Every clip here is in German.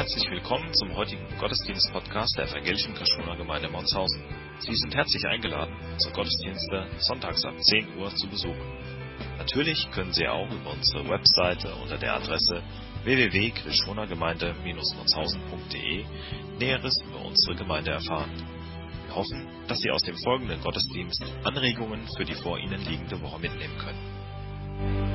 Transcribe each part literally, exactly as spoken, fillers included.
Herzlich willkommen zum heutigen Gottesdienst-Podcast der Evangelischen Kaschuner Gemeinde Monshausen. Sie sind herzlich eingeladen, unsere Gottesdienste sonntags ab zehn Uhr zu besuchen. Natürlich können Sie auch über unsere Webseite unter der Adresse w w w punkt kaschunergemeinde Bindestrich monshausen punkt d e Näheres über unsere Gemeinde erfahren. Wir hoffen, dass Sie aus dem folgenden Gottesdienst Anregungen für die vor Ihnen liegende Woche mitnehmen können.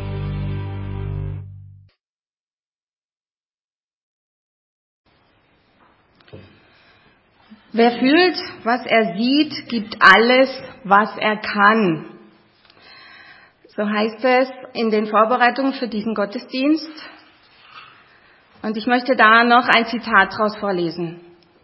Wer fühlt, was er sieht, gibt alles, was er kann. So heißt es in den Vorbereitungen für diesen Gottesdienst. Und ich möchte da noch ein Zitat daraus vorlesen.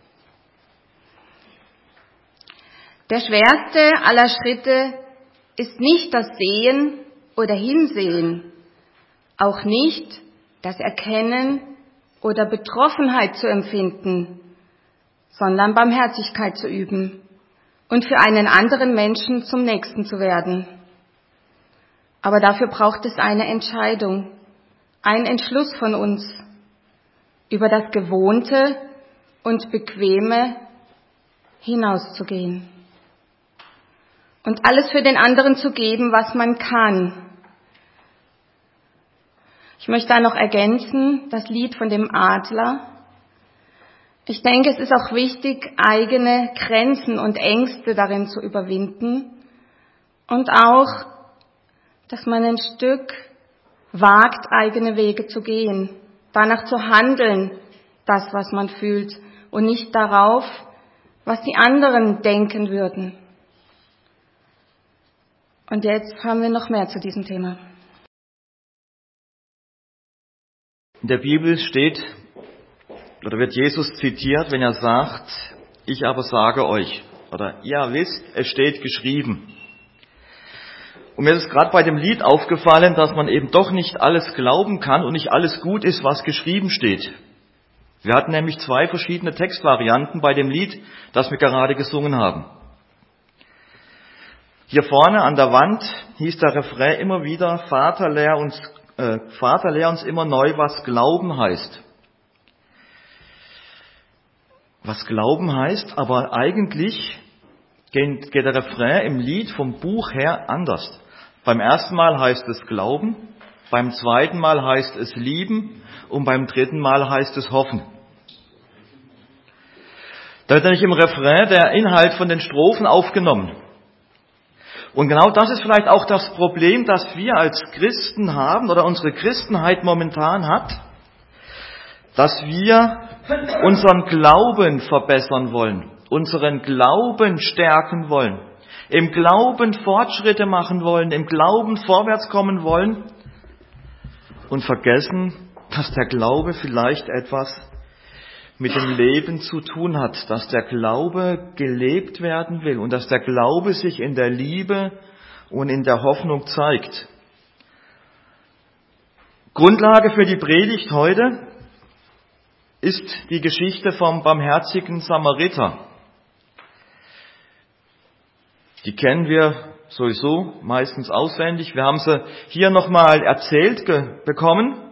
Der schwerste aller Schritte ist nicht das Sehen oder Hinsehen, auch nicht das Erkennen oder Betroffenheit zu empfinden, sondern Barmherzigkeit zu üben und für einen anderen Menschen zum Nächsten zu werden. Aber dafür braucht es eine Entscheidung, einen Entschluss von uns, über das Gewohnte und Bequeme hinauszugehen und alles für den anderen zu geben, was man kann. Ich möchte da noch ergänzen, das Lied von dem Adler. Ich denke, es ist auch wichtig, eigene Grenzen und Ängste darin zu überwinden und auch, dass man ein Stück wagt, eigene Wege zu gehen, danach zu handeln, das, was man fühlt, und nicht darauf, was die anderen denken würden. Und jetzt haben wir noch mehr zu diesem Thema. In der Bibel steht, oder wird Jesus zitiert, wenn er sagt, ich aber sage euch, oder ihr wisst, es steht geschrieben. Und mir ist gerade bei dem Lied aufgefallen, dass man eben doch nicht alles glauben kann und nicht alles gut ist, was geschrieben steht. Wir hatten nämlich zwei verschiedene Textvarianten bei dem Lied, das wir gerade gesungen haben. Hier vorne an der Wand hieß der Refrain immer wieder, Vater, lehr uns, äh, Vater, lehr uns immer neu, was Glauben heißt. Was Glauben heißt, aber eigentlich geht der Refrain im Lied vom Buch her anders. Beim ersten Mal heißt es Glauben, beim zweiten Mal heißt es Lieben und beim dritten Mal heißt es Hoffen. Da wird nämlich im Refrain der Inhalt von den Strophen aufgenommen. Und genau das ist vielleicht auch das Problem, das wir als Christen haben oder unsere Christenheit momentan hat, dass wir unseren Glauben verbessern wollen, unseren Glauben stärken wollen, im Glauben Fortschritte machen wollen, im Glauben vorwärts kommen wollen und vergessen, dass der Glaube vielleicht etwas mit dem Leben zu tun hat, dass der Glaube gelebt werden will und dass der Glaube sich in der Liebe und in der Hoffnung zeigt. Grundlage für die Predigt heute ist die Geschichte vom barmherzigen Samariter. Die kennen wir sowieso meistens auswendig. Wir haben sie hier nochmal erzählt ge- bekommen.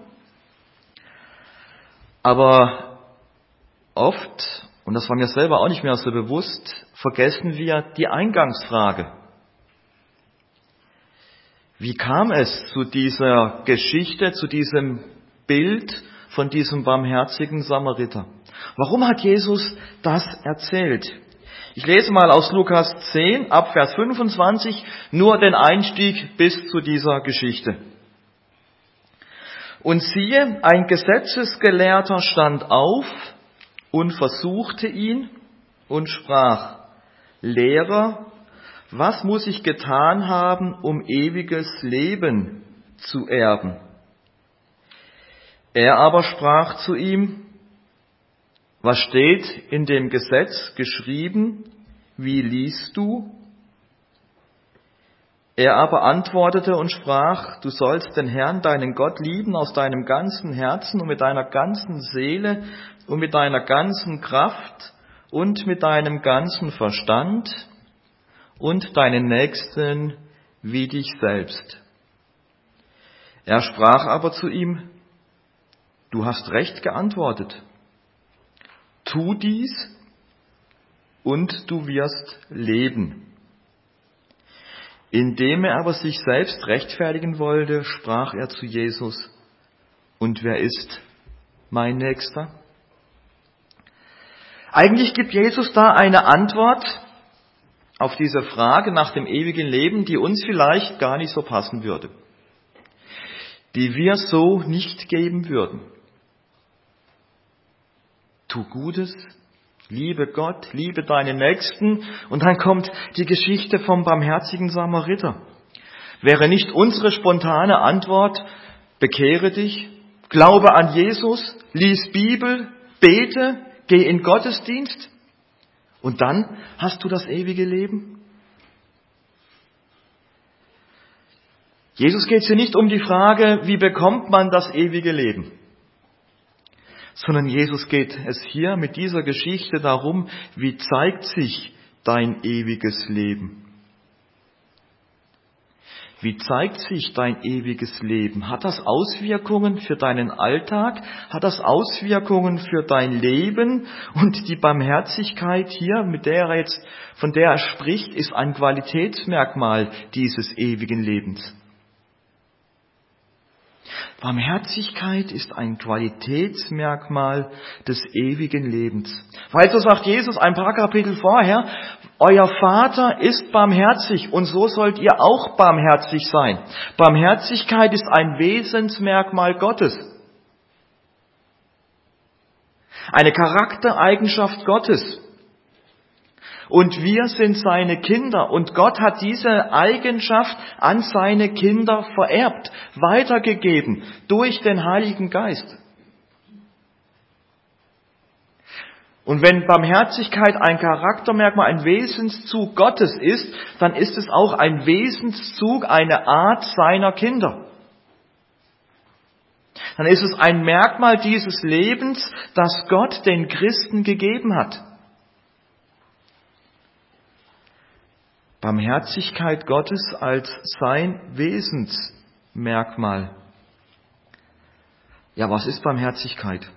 Aber oft, und das war mir selber auch nicht mehr so bewusst, vergessen wir die Eingangsfrage. Wie kam es zu dieser Geschichte, zu diesem Bild von diesem barmherzigen Samariter? Warum hat Jesus das erzählt? Ich lese mal aus Lukas zehn, ab Vers fünfundzwanzig, nur den Einstieg bis zu dieser Geschichte. Und siehe, ein Gesetzesgelehrter stand auf und versuchte ihn und sprach, Lehrer, was muss ich getan haben, um ewiges Leben zu erben? Er aber sprach zu ihm, was steht in dem Gesetz geschrieben, wie liest du? Er aber antwortete und sprach, du sollst den Herrn, deinen Gott, lieben aus deinem ganzen Herzen und mit deiner ganzen Seele und mit deiner ganzen Kraft und mit deinem ganzen Verstand und deinen Nächsten wie dich selbst. Er sprach aber zu ihm, du hast recht geantwortet. tu dies und du wirst leben. Indem er aber sich selbst rechtfertigen wollte, sprach er zu Jesus: Und wer ist mein Nächster? Eigentlich gibt Jesus da eine Antwort auf diese Frage nach dem ewigen Leben, die uns vielleicht gar nicht so passen würde, die wir so nicht geben würden. Tu Gutes, liebe Gott, liebe deinen Nächsten, und dann kommt die Geschichte vom barmherzigen Samariter. Wäre nicht unsere spontane Antwort: bekehre dich, glaube an Jesus, lies Bibel, bete, geh in Gottesdienst und dann hast du das ewige Leben? Jesus geht es hier nicht um die Frage, wie bekommt man das ewige Leben, sondern Jesus geht es hier mit dieser Geschichte darum, wie zeigt sich dein ewiges Leben? Wie zeigt sich dein ewiges Leben? Hat das Auswirkungen für deinen Alltag? Hat das Auswirkungen für dein Leben? Und die Barmherzigkeit hier, mit der er jetzt, von der er spricht, ist ein Qualitätsmerkmal dieses ewigen Lebens. Barmherzigkeit ist ein Qualitätsmerkmal des ewigen Lebens. Weil so sagt Jesus ein paar Kapitel vorher: Euer Vater ist barmherzig und so sollt ihr auch barmherzig sein. Barmherzigkeit ist ein Wesensmerkmal Gottes. Eine Charaktereigenschaft Gottes. Und wir sind seine Kinder und Gott hat diese Eigenschaft an seine Kinder vererbt, weitergegeben durch den Heiligen Geist. Und wenn Barmherzigkeit ein Charaktermerkmal, ein Wesenszug Gottes ist, dann ist es auch ein Wesenszug, eine Art seiner Kinder. Dann ist es ein Merkmal dieses Lebens, das Gott den Christen gegeben hat. Barmherzigkeit Gottes als sein Wesensmerkmal. Ja, was ist Barmherzigkeit?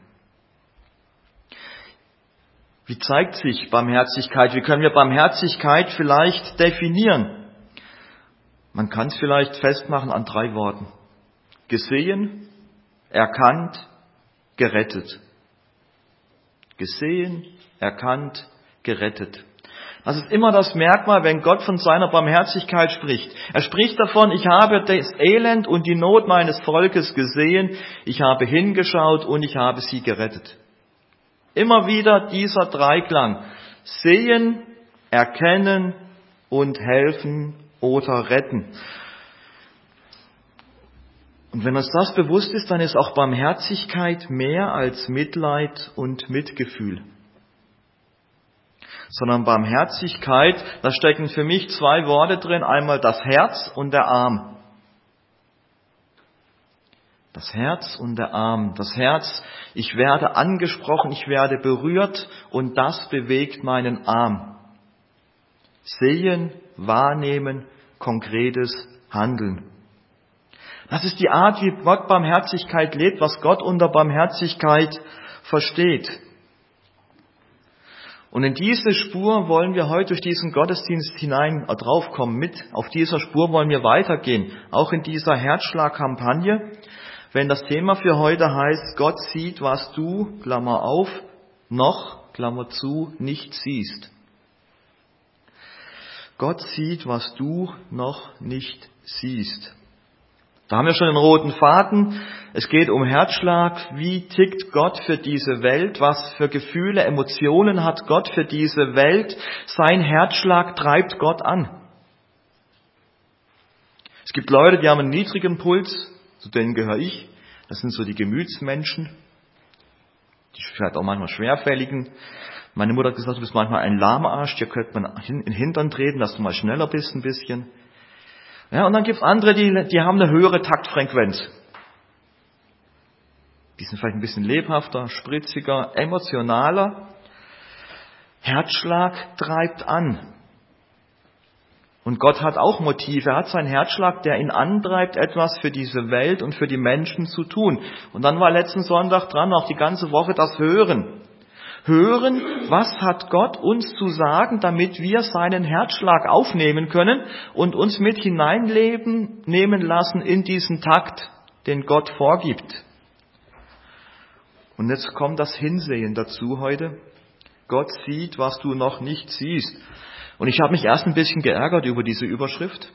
Wie zeigt sich Barmherzigkeit? Wie können wir Barmherzigkeit vielleicht definieren? Man kann es vielleicht festmachen an drei Worten. Gesehen, erkannt, gerettet. Gesehen, erkannt, gerettet. Das ist immer das Merkmal, wenn Gott von seiner Barmherzigkeit spricht. Er spricht davon: Ich habe das Elend und die Not meines Volkes gesehen, ich habe hingeschaut und ich habe sie gerettet. Immer wieder dieser Dreiklang: sehen, erkennen und helfen oder retten. Und wenn uns das bewusst ist, dann ist auch Barmherzigkeit mehr als Mitleid und Mitgefühl. Sondern Barmherzigkeit, da stecken für mich zwei Worte drin, einmal das Herz und der Arm. Das Herz und der Arm. Das Herz, ich werde angesprochen, ich werde berührt und das bewegt meinen Arm. Sehen, wahrnehmen, konkretes Handeln. Das ist die Art, wie Gott Barmherzigkeit lebt, was Gott unter Barmherzigkeit versteht. Und in diese Spur wollen wir heute durch diesen Gottesdienst hinein draufkommen. Mit auf dieser Spur wollen wir weitergehen, auch in dieser Herzschlag-Kampagne. Wenn das Thema für heute heißt: Gott sieht, was du, Klammer auf, noch, Klammer zu, nicht siehst. Gott sieht, was du noch nicht siehst. Da haben wir schon den roten Faden. Es geht um Herzschlag. Wie tickt Gott für diese Welt? Was für Gefühle, Emotionen hat Gott für diese Welt? Sein Herzschlag treibt Gott an. Es gibt Leute, die haben einen niedrigen Puls, zu denen gehöre ich. Das sind so die Gemütsmenschen, die vielleicht auch manchmal schwerfälligen. Meine Mutter hat gesagt, du bist manchmal ein Lahmarsch, dir könnte man in den Hintern treten, dass du mal schneller bist ein bisschen. Ja, und dann gibt es andere, die, die haben eine höhere Taktfrequenz. Die sind vielleicht ein bisschen lebhafter, spritziger, emotionaler. Herzschlag treibt an. Und Gott hat auch Motive. Er hat seinen Herzschlag, der ihn antreibt, etwas für diese Welt und für die Menschen zu tun. Und dann war letzten Sonntag dran, auch die ganze Woche das Hören. Hören, was hat Gott uns zu sagen, damit wir seinen Herzschlag aufnehmen können und uns mit hineinleben, nehmen lassen in diesen Takt, den Gott vorgibt. Und jetzt kommt das Hinsehen dazu heute. Gott sieht, was du noch nicht siehst. Und ich habe mich erst ein bisschen geärgert über diese Überschrift.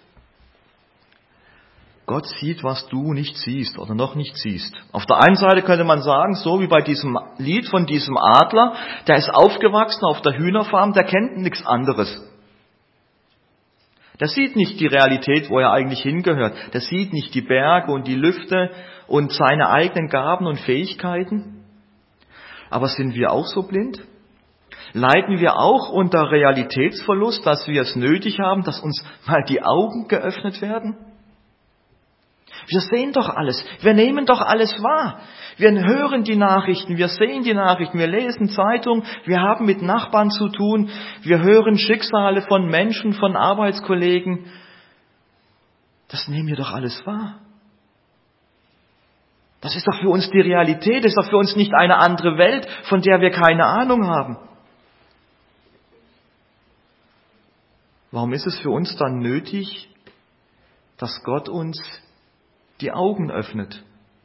Gott sieht, was du nicht siehst oder noch nicht siehst. Auf der einen Seite könnte man sagen, so wie bei diesem Lied von diesem Adler, der ist aufgewachsen auf der Hühnerfarm, der kennt nichts anderes. Der sieht nicht die Realität, wo er eigentlich hingehört. Der sieht nicht die Berge und die Lüfte und seine eigenen Gaben und Fähigkeiten. Aber sind wir auch so blind? Leiden wir auch unter Realitätsverlust, dass wir es nötig haben, dass uns mal die Augen geöffnet werden? Wir sehen doch alles, wir nehmen doch alles wahr. Wir hören die Nachrichten, wir sehen die Nachrichten, wir lesen Zeitungen, wir haben mit Nachbarn zu tun, wir hören Schicksale von Menschen, von Arbeitskollegen. Das nehmen wir doch alles wahr. Das ist doch für uns die Realität, das ist doch für uns nicht eine andere Welt, von der wir keine Ahnung haben. Warum ist es für uns dann nötig, dass Gott uns die Augen öffnet,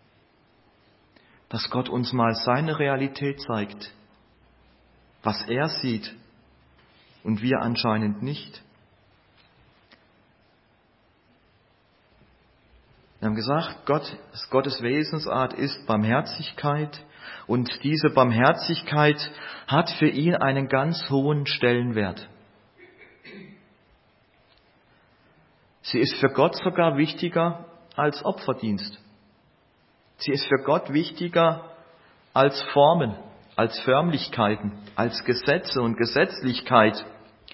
dass Gott uns mal seine Realität zeigt, was er sieht und wir anscheinend nicht? Wir haben gesagt, Gott, Gottes Wesensart ist Barmherzigkeit und diese Barmherzigkeit hat für ihn einen ganz hohen Stellenwert. Sie ist für Gott sogar wichtiger als Opferdienst. Sie ist für Gott wichtiger als Formen, als Förmlichkeiten, als Gesetze und Gesetzlichkeit.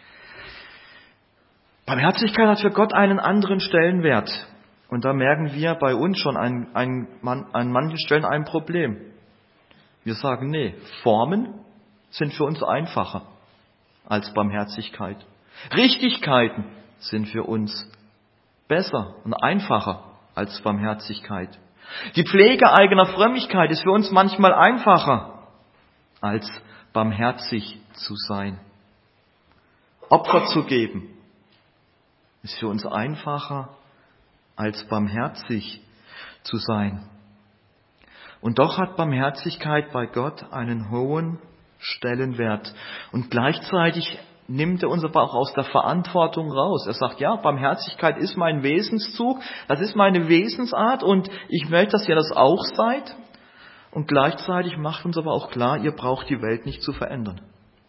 Barmherzigkeit hat für Gott einen anderen Stellenwert. Und da merken wir bei uns schon ein, ein, an manchen Stellen ein Problem. Wir sagen, nee, Formen sind für uns einfacher als Barmherzigkeit. Richtigkeiten sind für uns besser und einfacher als Barmherzigkeit. Die Pflege eigener Frömmigkeit ist für uns manchmal einfacher, als barmherzig zu sein. Opfer zu geben ist für uns einfacher, als barmherzig zu sein. Und doch hat Barmherzigkeit bei Gott einen hohen Stellenwert. Und gleichzeitig nimmt er uns aber auch aus der Verantwortung raus. Er sagt, ja, Barmherzigkeit ist mein Wesenszug, das ist meine Wesensart und ich möchte, dass ihr das auch seid. Und gleichzeitig macht uns aber auch klar, ihr braucht die Welt nicht zu verändern.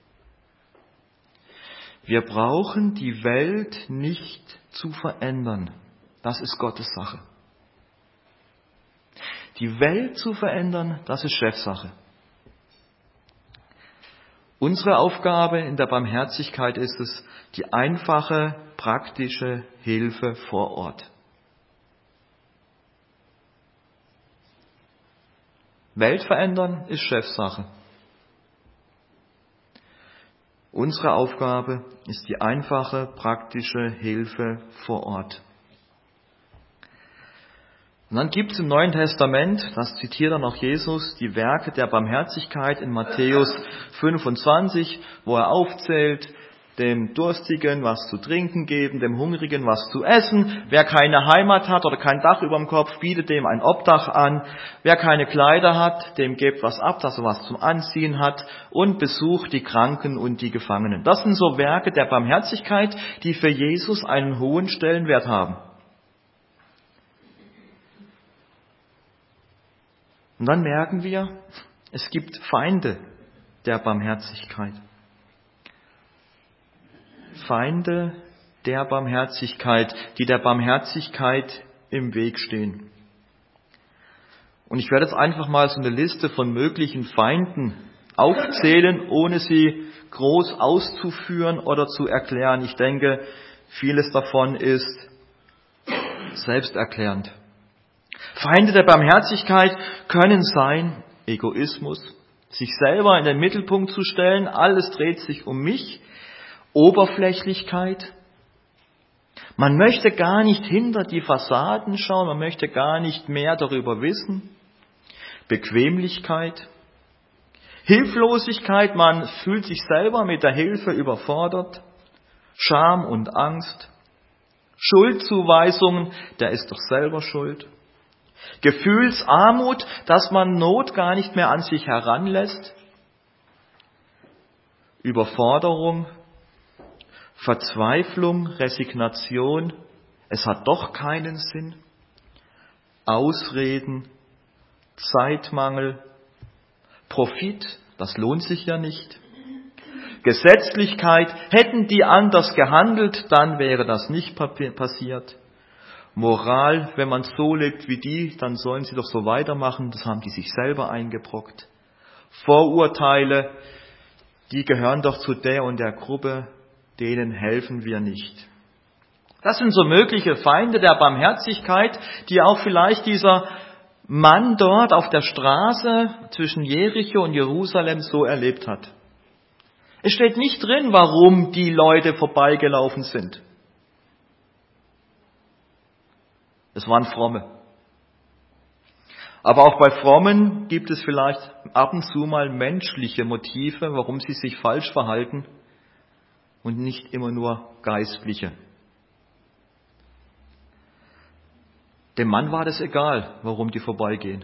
Wir brauchen die Welt nicht zu verändern. Das ist Gottes Sache. Die Welt zu verändern, das ist Chefsache. Unsere Aufgabe in der Barmherzigkeit ist es, die einfache, praktische Hilfe vor Ort. Welt verändern ist Chefsache. Unsere Aufgabe ist die einfache, praktische Hilfe vor Ort. Und dann gibt es im Neuen Testament, das zitiert dann auch Jesus, die Werke der Barmherzigkeit in Matthäus fünfundzwanzig, wo er aufzählt, dem Durstigen was zu trinken geben, dem Hungrigen was zu essen. Wer keine Heimat hat oder kein Dach über dem Kopf, bietet dem ein Obdach an. Wer keine Kleider hat, dem gebt was ab, dass er was zum Anziehen hat. Und besucht die Kranken und die Gefangenen. Das sind so Werke der Barmherzigkeit, die für Jesus einen hohen Stellenwert haben. Und dann merken wir, es gibt Feinde der Barmherzigkeit. Feinde der Barmherzigkeit, die der Barmherzigkeit im Weg stehen. Und ich werde jetzt einfach mal so eine Liste von möglichen Feinden aufzählen, ohne sie groß auszuführen oder zu erklären. Ich denke, vieles davon ist selbsterklärend. Feinde der Barmherzigkeit können sein Egoismus, sich selber in den Mittelpunkt zu stellen, alles dreht sich um mich, Oberflächlichkeit. Man möchte gar nicht hinter die Fassaden schauen, man möchte gar nicht mehr darüber wissen. Bequemlichkeit, Hilflosigkeit, man fühlt sich selber mit der Hilfe überfordert. Scham und Angst. Schuldzuweisungen, der ist doch selber schuld. Gefühlsarmut, dass man Not gar nicht mehr an sich heranlässt. Überforderung, Verzweiflung, Resignation, es hat doch keinen Sinn. Ausreden, Zeitmangel, Profit, das lohnt sich ja nicht. Gesetzlichkeit, hätten die anders gehandelt, dann wäre das nicht passiert. Moral, wenn man so lebt wie die, dann sollen sie doch so weitermachen, das haben die sich selber eingebrockt. Vorurteile, die gehören doch zu der und der Gruppe, denen helfen wir nicht. Das sind so mögliche Feinde der Barmherzigkeit, die auch vielleicht dieser Mann dort auf der Straße zwischen Jericho und Jerusalem so erlebt hat. Es steht nicht drin, warum die Leute vorbeigelaufen sind. Es waren Fromme. Aber auch bei Frommen gibt es vielleicht ab und zu mal menschliche Motive, warum sie sich falsch verhalten und nicht immer nur geistliche. Dem Mann war das egal, warum die vorbeigehen.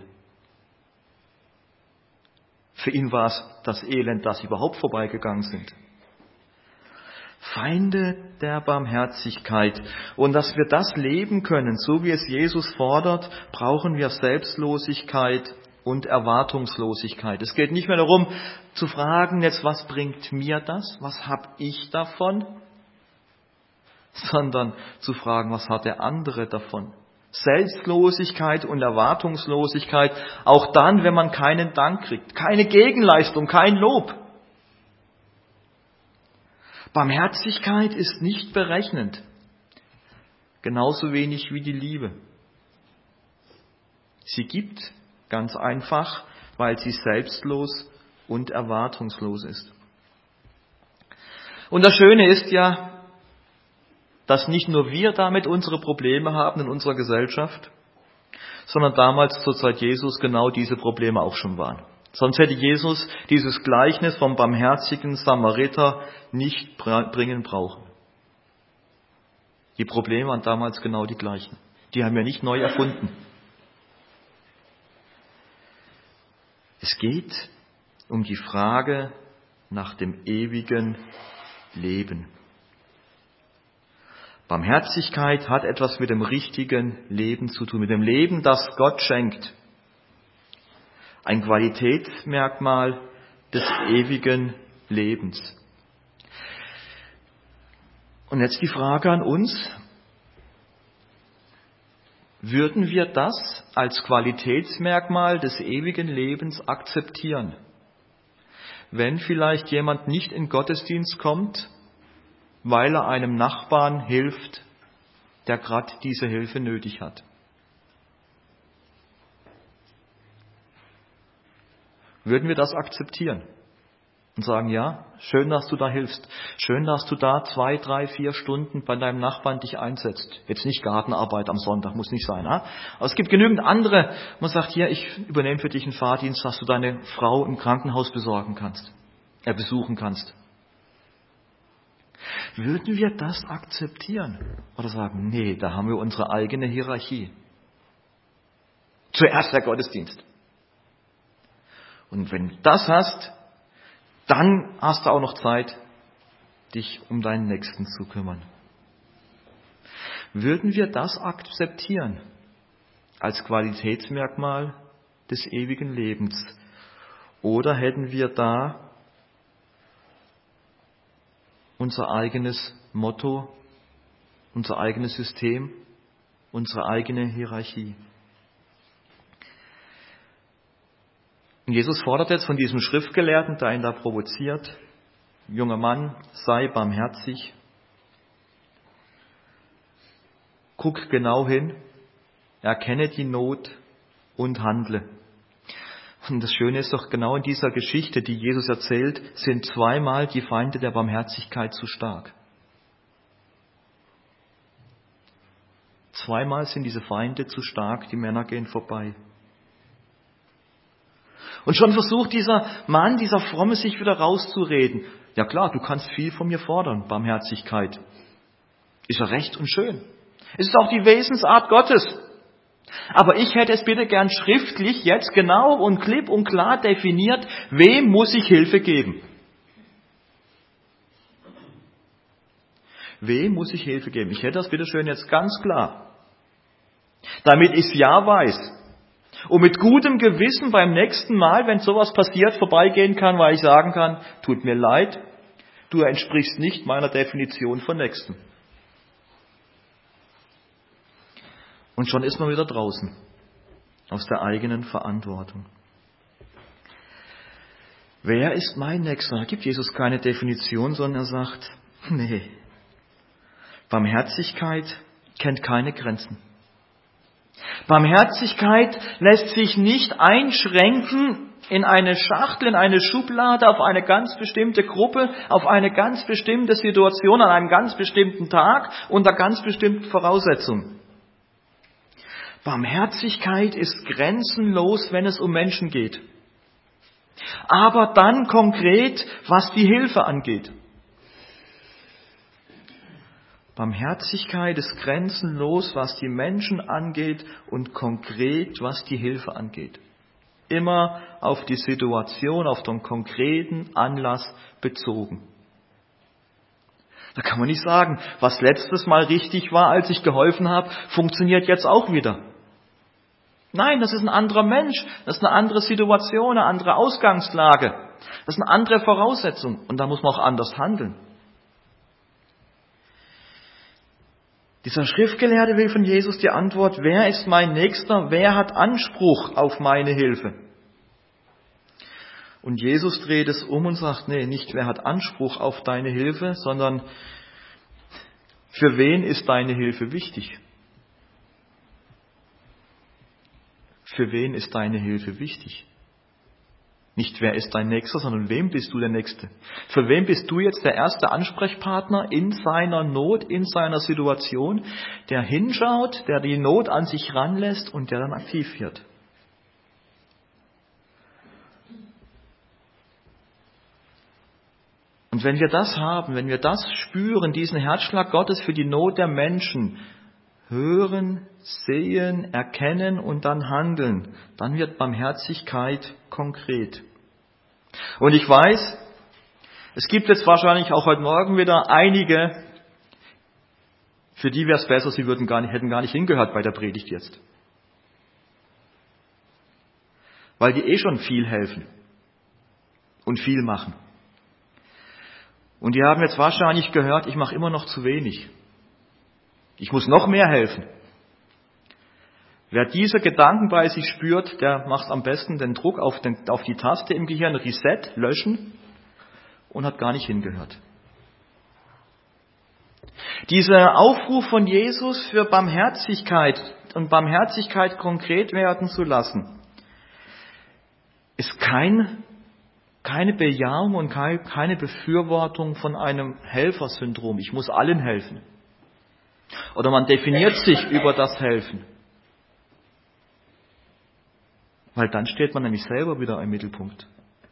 Für ihn war es das Elend, dass sie überhaupt vorbeigegangen sind. Feinde der Barmherzigkeit. Und dass wir das leben können, so wie es Jesus fordert, brauchen wir Selbstlosigkeit und Erwartungslosigkeit. Es geht nicht mehr darum zu fragen, jetzt was bringt mir das, was habe ich davon, sondern zu fragen, was hat der andere davon. Selbstlosigkeit und Erwartungslosigkeit, auch dann, wenn man keinen Dank kriegt, keine Gegenleistung, kein Lob. Barmherzigkeit ist nicht berechnend, genauso wenig wie die Liebe. Sie gibt ganz einfach, weil sie selbstlos und erwartungslos ist. Und das Schöne ist ja, dass nicht nur wir damit unsere Probleme haben in unserer Gesellschaft, sondern damals zur Zeit Jesus genau diese Probleme auch schon waren. Sonst hätte Jesus dieses Gleichnis vom barmherzigen Samariter nicht bringen brauchen. Die Probleme waren damals genau die gleichen. Die haben wir nicht neu erfunden. Es geht um die Frage nach dem ewigen Leben. Barmherzigkeit hat etwas mit dem richtigen Leben zu tun, mit dem Leben, das Gott schenkt. Ein Qualitätsmerkmal des ewigen Lebens. Und jetzt die Frage an uns, würden wir das als Qualitätsmerkmal des ewigen Lebens akzeptieren? Wenn vielleicht jemand nicht in Gottesdienst kommt, weil er einem Nachbarn hilft, der gerade diese Hilfe nötig hat. Würden wir das akzeptieren und sagen, ja, schön, dass du da hilfst. Schön, dass du da zwei, drei, vier Stunden bei deinem Nachbarn dich einsetzt. Jetzt nicht Gartenarbeit am Sonntag, muss nicht sein. Ha? Aber es gibt genügend andere. Man sagt, hier, ich übernehme für dich einen Fahrdienst, dass du deine Frau im Krankenhaus besorgen kannst, äh, besuchen kannst. Würden wir das akzeptieren? Oder sagen, nee, da haben wir unsere eigene Hierarchie. Zuerst der Gottesdienst. Und wenn du das hast, dann hast du auch noch Zeit, dich um deinen Nächsten zu kümmern. Würden wir das akzeptieren als Qualitätsmerkmal des ewigen Lebens? Oder hätten wir da unser eigenes Motto, unser eigenes System, unsere eigene Hierarchie? Und Jesus fordert jetzt von diesem Schriftgelehrten, der ihn da provoziert, junger Mann, sei barmherzig, guck genau hin, erkenne die Not und handle. Und das Schöne ist doch, genau in dieser Geschichte, die Jesus erzählt, sind zweimal die Feinde der Barmherzigkeit zu stark. Zweimal sind diese Feinde zu stark, die Männer gehen vorbei. Und schon versucht dieser Mann, dieser Fromme, sich wieder rauszureden. Ja klar, du kannst viel von mir fordern, Barmherzigkeit. Ist ja recht und schön. Es ist auch die Wesensart Gottes. Aber ich hätte es bitte gern schriftlich jetzt genau und klipp und klar definiert, wem muss ich Hilfe geben? Wem muss ich Hilfe geben? Ich hätte das bitte schön jetzt ganz klar. Damit ich es ja weiß. Und mit gutem Gewissen beim nächsten Mal, wenn sowas passiert, vorbeigehen kann, weil ich sagen kann, tut mir leid, du entsprichst nicht meiner Definition von Nächsten. Und schon ist man wieder draußen, aus der eigenen Verantwortung. Wer ist mein Nächster? Da gibt Jesus keine Definition, sondern er sagt, nee, Barmherzigkeit kennt keine Grenzen. Barmherzigkeit lässt sich nicht einschränken in eine Schachtel, in eine Schublade, auf eine ganz bestimmte Gruppe, auf eine ganz bestimmte Situation, an einem ganz bestimmten Tag, unter ganz bestimmten Voraussetzungen. Barmherzigkeit ist grenzenlos, wenn es um Menschen geht. Aber dann konkret, was die Hilfe angeht. Barmherzigkeit ist grenzenlos, was die Menschen angeht und konkret, was die Hilfe angeht. Immer auf die Situation, auf den konkreten Anlass bezogen. Da kann man nicht sagen, was letztes Mal richtig war, als ich geholfen habe, funktioniert jetzt auch wieder. Nein, das ist ein anderer Mensch, das ist eine andere Situation, eine andere Ausgangslage, das ist eine andere Voraussetzung und da muss man auch anders handeln. Dieser Schriftgelehrte will von Jesus die Antwort, wer ist mein Nächster, wer hat Anspruch auf meine Hilfe? Und Jesus dreht es um und sagt, nee, nicht wer hat Anspruch auf deine Hilfe, sondern für wen ist deine Hilfe wichtig? Für wen ist deine Hilfe wichtig? Nicht wer ist dein Nächster, sondern wem bist du der Nächste? Für wen bist du jetzt der erste Ansprechpartner in seiner Not, in seiner Situation, der hinschaut, der die Not an sich ranlässt und der dann aktiv wird? Und wenn wir das haben, wenn wir das spüren, diesen Herzschlag Gottes für die Not der Menschen, hören, sehen, erkennen und dann handeln, dann wird Barmherzigkeit konkret. Und ich weiß, es gibt jetzt wahrscheinlich auch heute Morgen wieder einige, für die wäre es besser, sie würden gar nicht, hätten gar nicht hingehört bei der Predigt jetzt. Weil die eh schon viel helfen und viel machen. Und die haben jetzt wahrscheinlich gehört, ich mache immer noch zu wenig. Ich muss noch mehr helfen. Wer diese Gedanken bei sich spürt, der macht am besten den Druck auf, den, auf die Taste im Gehirn, Reset, löschen und hat gar nicht hingehört. Dieser Aufruf von Jesus für Barmherzigkeit und Barmherzigkeit konkret werden zu lassen, ist kein, keine Bejahung und keine Befürwortung von einem Helfersyndrom. Ich muss allen helfen. Oder man definiert sich über das Helfen. Weil dann steht man nämlich selber wieder im Mittelpunkt.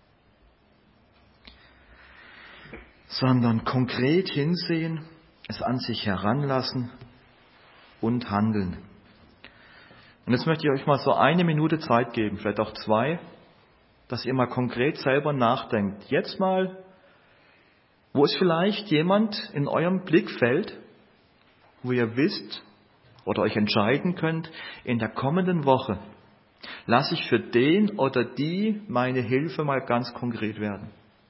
Sondern konkret hinsehen, es an sich heranlassen und handeln. Und jetzt möchte ich euch mal so eine Minute Zeit geben, vielleicht auch zwei, dass ihr mal konkret selber nachdenkt. Jetzt mal, wo ist vielleicht jemand in eurem Blickfeld, wo ihr wisst oder euch entscheiden könnt, in der kommenden Woche lasse ich für den oder die meine Hilfe mal ganz konkret werden.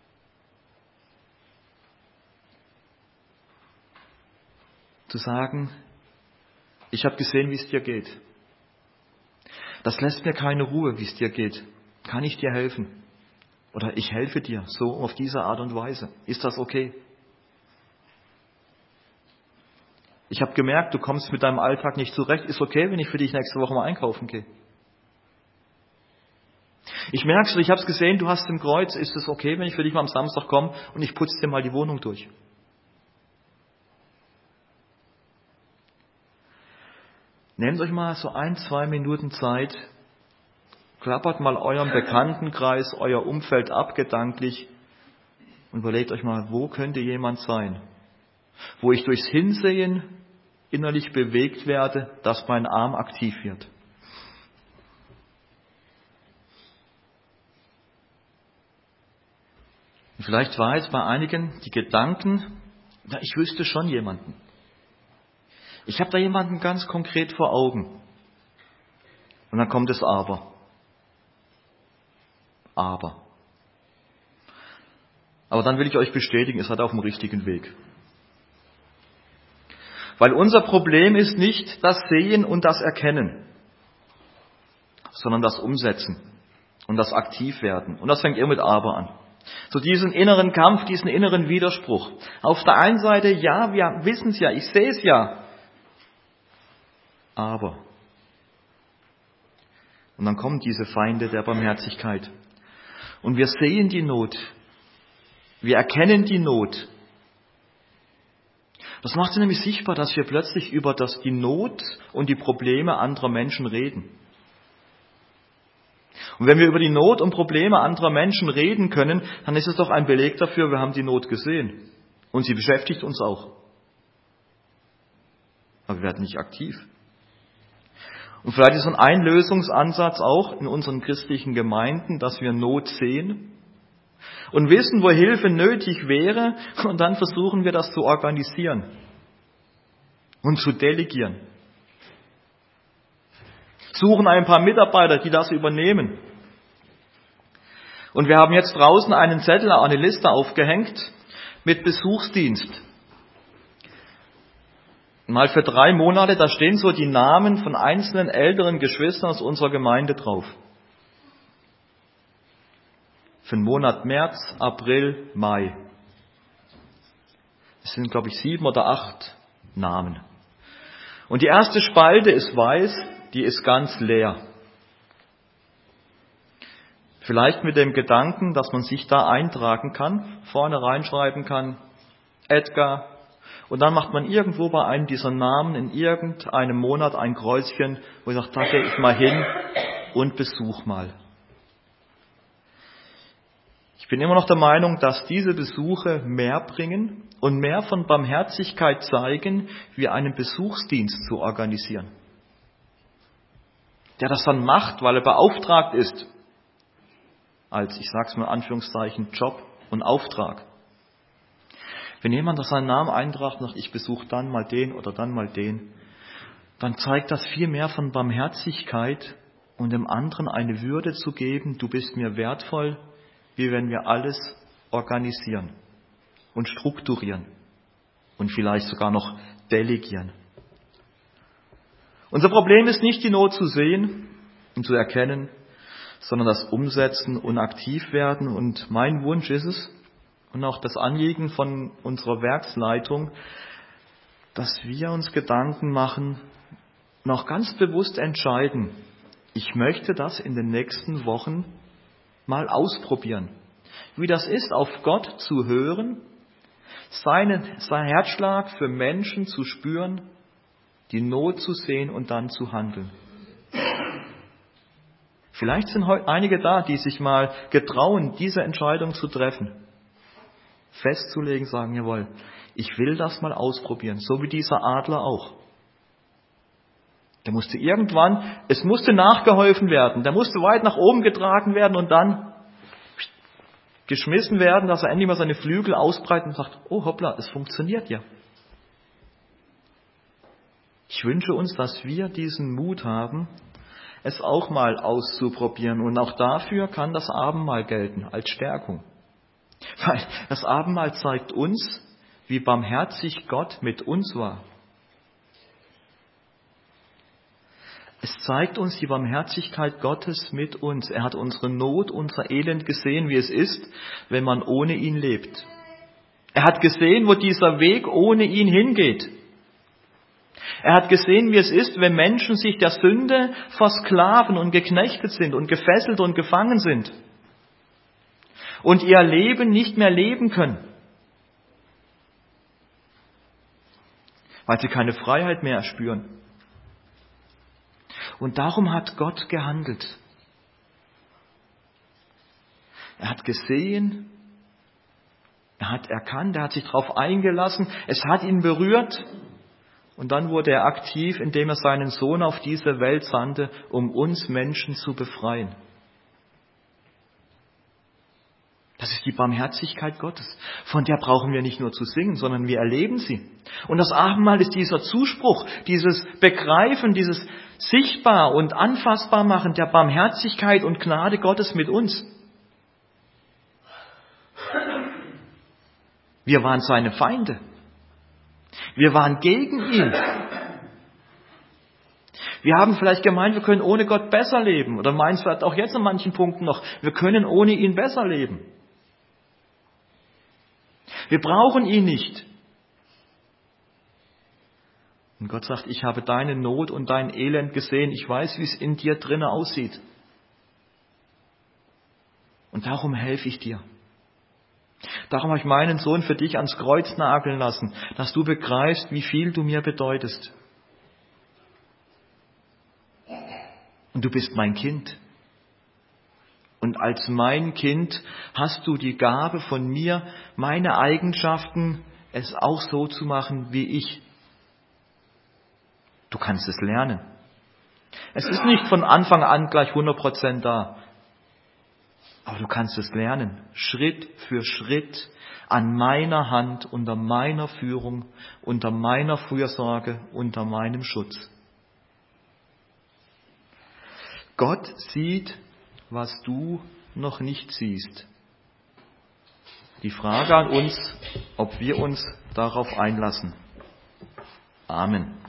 Zu sagen, ich habe gesehen, wie es dir geht. Das lässt mir keine Ruhe, wie es dir geht. Kann ich dir helfen? Oder ich helfe dir, so auf diese Art und Weise. Ist das okay? Ich habe gemerkt, du kommst mit deinem Alltag nicht zurecht. Ist okay, wenn ich für dich nächste Woche mal einkaufen gehe? Ich merke, ich habe es gesehen, du hast im Kreuz. Ist es okay, wenn ich für dich mal am Samstag komme und ich putze dir mal die Wohnung durch? Nehmt euch mal so ein, zwei Minuten Zeit, Klappert mal euren Bekanntenkreis, euer Umfeld ab gedanklich und überlegt euch mal, wo könnte jemand sein, wo ich durchs Hinsehen innerlich bewegt werde, dass mein Arm aktiv wird. Und vielleicht war jetzt bei einigen die Gedanken, na, ich wüsste schon jemanden. Ich habe da jemanden ganz konkret vor Augen. Und dann kommt das Aber. Aber. Aber dann will ich euch bestätigen, ihr seid auf dem richtigen Weg. Weil unser Problem ist nicht das Sehen und das Erkennen, sondern das Umsetzen und das Aktivwerden. Und das fängt eher mit Aber an. So diesen inneren Kampf, diesen inneren Widerspruch. Auf der einen Seite, ja, wir wissen es ja, ich sehe es ja. Aber. Und dann kommen diese Feinde der Barmherzigkeit. Und wir sehen die Not. Wir erkennen die Not. Das macht es nämlich sichtbar, dass wir plötzlich über das, die Not und die Probleme anderer Menschen reden. Und wenn wir über die Not und Probleme anderer Menschen reden können, dann ist es doch ein Beleg dafür, wir haben die Not gesehen. Und sie beschäftigt uns auch. Aber wir werden nicht aktiv. Und vielleicht ist so ein Lösungsansatz auch in unseren christlichen Gemeinden, dass wir Not sehen und wissen, wo Hilfe nötig wäre, und dann versuchen wir das zu organisieren und zu delegieren. Suchen ein paar Mitarbeiter, die das übernehmen. Und wir haben jetzt draußen einen Zettel, eine Liste aufgehängt mit Besuchsdienst. Mal für drei Monate, da stehen so die Namen von einzelnen älteren Geschwistern aus unserer Gemeinde drauf. Für den Monat März, April, Mai. Es sind, glaube ich, sieben oder acht Namen. Und die erste Spalte ist weiß, die ist ganz leer. Vielleicht mit dem Gedanken, dass man sich da eintragen kann, vorne reinschreiben kann, Edgar, und dann macht man irgendwo bei einem dieser Namen in irgendeinem Monat ein Kreuzchen, wo ich sage, da gehe ich mal hin und besuch mal. Ich bin immer noch der Meinung, dass diese Besuche mehr bringen und mehr von Barmherzigkeit zeigen, wie einen Besuchsdienst zu organisieren. Der das dann macht, weil er beauftragt ist, als, ich sage es mal in Anführungszeichen, Job und Auftrag. Wenn jemand da seinen Namen eintragt und sagt, ich besuche dann mal den oder dann mal den, dann zeigt das viel mehr von Barmherzigkeit und dem anderen eine Würde zu geben, du bist mir wertvoll, wie wenn wir alles organisieren und strukturieren und vielleicht sogar noch delegieren. Unser Problem ist nicht die Not zu sehen und zu erkennen, sondern das Umsetzen und Aktivwerden. Und mein Wunsch ist es, und auch das Anliegen von unserer Werksleitung, dass wir uns Gedanken machen, noch ganz bewusst entscheiden, ich möchte das in den nächsten Wochen mal ausprobieren. Wie das ist, auf Gott zu hören, seinen, seinen Herzschlag für Menschen zu spüren, die Not zu sehen und dann zu handeln. Vielleicht sind heute einige da, die sich mal getrauen, diese Entscheidung zu treffen. Festzulegen, sagen, jawohl, ich will das mal ausprobieren, so wie dieser Adler auch. Der musste irgendwann, es musste nachgeholfen werden, der musste weit nach oben getragen werden und dann geschmissen werden, dass er endlich mal seine Flügel ausbreitet und sagt, oh hoppla, es funktioniert ja. Ich wünsche uns, dass wir diesen Mut haben, es auch mal auszuprobieren. Und auch dafür kann das Abendmahl gelten, als Stärkung. Weil das Abendmahl zeigt uns, wie barmherzig Gott mit uns war. Es zeigt uns die Barmherzigkeit Gottes mit uns. Er hat unsere Not, unser Elend gesehen, wie es ist, wenn man ohne ihn lebt. Er hat gesehen, wo dieser Weg ohne ihn hingeht. Er hat gesehen, wie es ist, wenn Menschen sich der Sünde versklaven und geknechtet sind und gefesselt und gefangen sind und ihr Leben nicht mehr leben können, weil sie keine Freiheit mehr erspüren. Und darum hat Gott gehandelt. Er hat gesehen, er hat erkannt, er hat sich darauf eingelassen, es hat ihn berührt. Und dann wurde er aktiv, indem er seinen Sohn auf diese Welt sandte, um uns Menschen zu befreien. Das ist die Barmherzigkeit Gottes. Von der brauchen wir nicht nur zu singen, sondern wir erleben sie. Und das Abendmahl ist dieser Zuspruch, dieses Begreifen, dieses Sichtbar und Anfassbar machen der Barmherzigkeit und Gnade Gottes mit uns. Wir waren seine Feinde. Wir waren gegen ihn. Wir haben vielleicht gemeint, wir können ohne Gott besser leben. Oder meinen es vielleicht auch jetzt an manchen Punkten noch, wir können ohne ihn besser leben. Wir brauchen ihn nicht. Und Gott sagt, ich habe deine Not und dein Elend gesehen. Ich weiß, wie es in dir drinnen aussieht. Und darum helfe ich dir. Darum habe ich meinen Sohn für dich ans Kreuz nageln lassen, dass du begreifst, wie viel du mir bedeutest. Und du bist mein Kind. Und als mein Kind hast du die Gabe von mir, meine Eigenschaften, es auch so zu machen wie ich. Du kannst es lernen. Es ist nicht von Anfang an gleich hundert Prozent da. Aber du kannst es lernen, Schritt für Schritt, an meiner Hand, unter meiner Führung, unter meiner Fürsorge, unter meinem Schutz. Gott sieht, was du noch nicht siehst. Die Frage an uns, ob wir uns darauf einlassen. Amen.